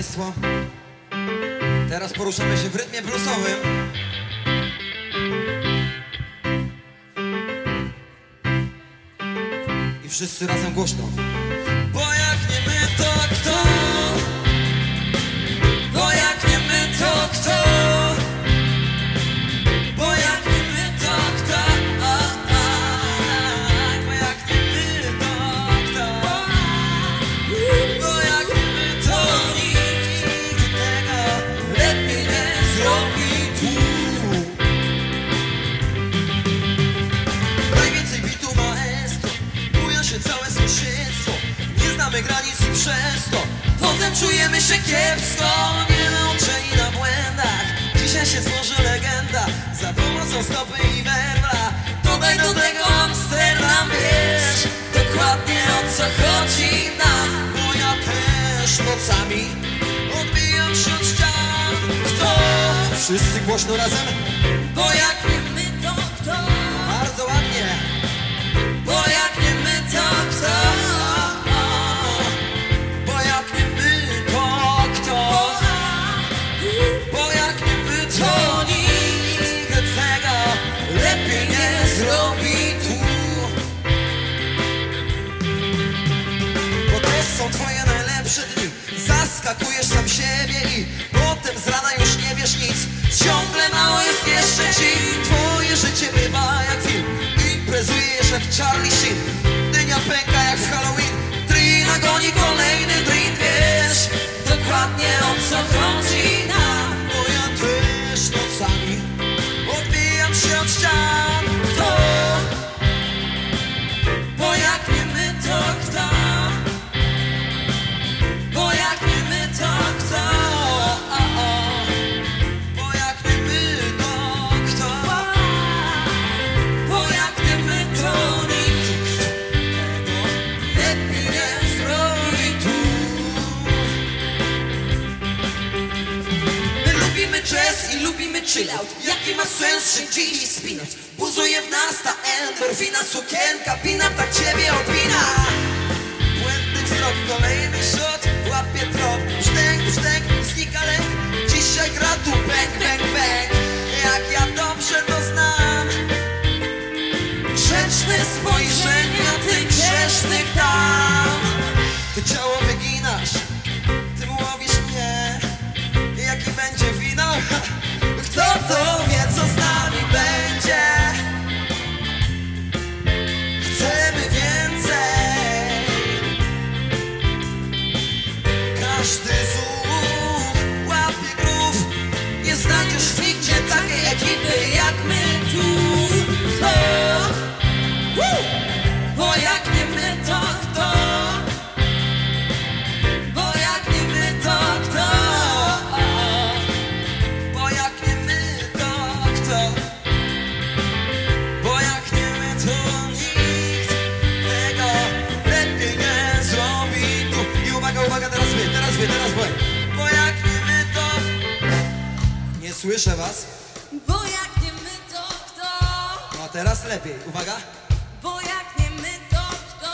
Państwo. Teraz poruszamy się w rytmie bluesowym. I wszyscy razem głośno. Bo jak nie my, to kto? Bo jak nie my, to kto? Bo jak nie my, to kto? Bo jak nie my, to kto? Bo jak nie my, to nikt tego lepiej nie zrobi tu. Najwięcej bitu maestro, buja się całe sąsiedztwo. Nie znamy granic i przez to potem czujemy się kiepsko. Nie nauczeni na błędach, dzisiaj się tworzy legenda za pomocą stopy i węgla. Dodaj do tego Amsterdam, wiesz dokładnie o co chodzi nam. Bo ja też nocami odbijam się od ścian. Kto? Wszyscy głośno razem. Bo jak nie my, to kto? Bardzo ładnie. Bo jak nie my, to kto? Bo jak nie my, to kto? Bo jak nie my, to nikt tego lepiej nie zrobi tu. Bo to są twoje najlepsze dni. Zaskakujesz sam siebie i potem z rana już nie wiesz nic. Ciągle mało jest jeszcze ci. Twoje życie bywa jak film. Imprezujesz jak Charlie Sheen. Dynia pęka jak w Halloween. Drina goni kolejny drink. Wiesz dokładnie o co chodzi nam. Bo ja też nocami odbijam się od ścian. Kto? Bo jak nie my, to kto? Bo jak nie my, to kto? Bo jak nie my, to kto? Bo jak nie my, to nikt tego lepiej nie zrobi tu. My lubimy jazz i lubimy chillout. Jaki ma sens się dziś spinać? Buzuje w nas ta endorfina. Sukienka pina, tak ciebie opina. Błędny wzrok, kolejny shot. Łapie trop, brzdęk, brzdęk, znika lęk. Dzisiaj gra tu bang, bang, bang. Jak ja dobrze to znam. Grzeczne spojrzenia tych grzesznych dam. Ty ciało wyginasz, ty łowisz mnie. Jaki będzie finał? Kto to wie, co z nami będzie? Chcemy więcej. Każdy słuch łapie grów. Nie znajdziesz nigdzie takiej ekipy jak my tu. Kto? Bo jak nie my, to kto? Bo jak nie my, to kto? Bo jak nie my, to kto? Bo jak nie my, to nikt tego lepiej nie zrobi tu. I uwaga, uwaga, teraz wy, teraz wy, teraz wy. Bo jak nie my, to... Nie słyszę was. Bo jak nie my, to kto? No a teraz lepiej, uwaga. Bo jak nie my, to kto?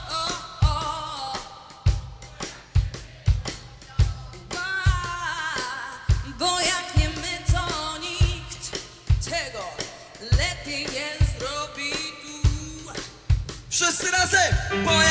Bo jak nie my, to nikt tego lepiej nie zrobi tu. Wszyscy razem! Bo